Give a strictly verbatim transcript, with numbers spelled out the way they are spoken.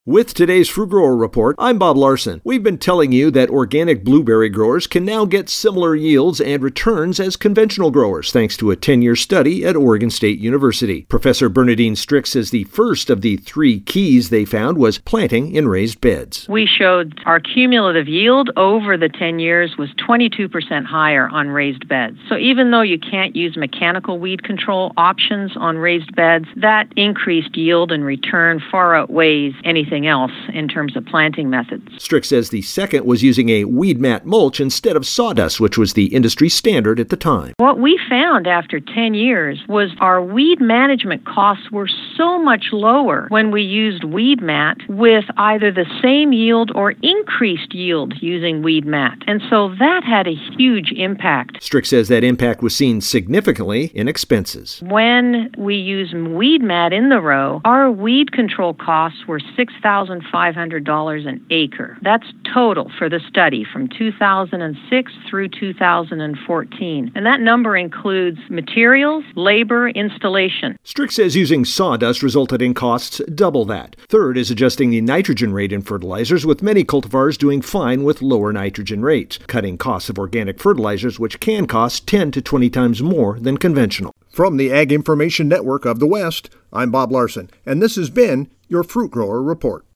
With today's Fruit Grower Report, I'm Bob Larson. We've been telling you that organic blueberry growers can now get similar yields and returns as conventional growers, thanks to a ten-year study at Oregon State University. Professor Bernadine Strick says the first of the three keys they found was planting in raised beds. We showed our cumulative yield over the ten years was twenty-two percent higher on raised beds. So even though you can't use mechanical weed control options on raised beds, that increased yield and return far outweighs anything else in terms of planting methods. Strick says the second was using a weed mat mulch instead of sawdust, which was the industry standard at the time. What we found after ten years was our weed management costs were so much lower when we used weed mat with either the same yield or increased yield using weed mat. And so that had a huge impact. Strick says that impact was seen significantly in expenses. When we used weed mat in the row, our weed control costs were six thousand five hundred dollars an acre. That's total for the study from two thousand six through two thousand fourteen. And that number includes materials, labor, installation. Strick says using sawdust resulted in costs double that. Third is adjusting the nitrogen rate in fertilizers, with many cultivars doing fine with lower nitrogen rates, cutting costs of organic fertilizers, which can cost ten to twenty times more than conventional. From the Ag Information Network of the West, I'm Bob Larson, and this has been your Fruit Grower Report.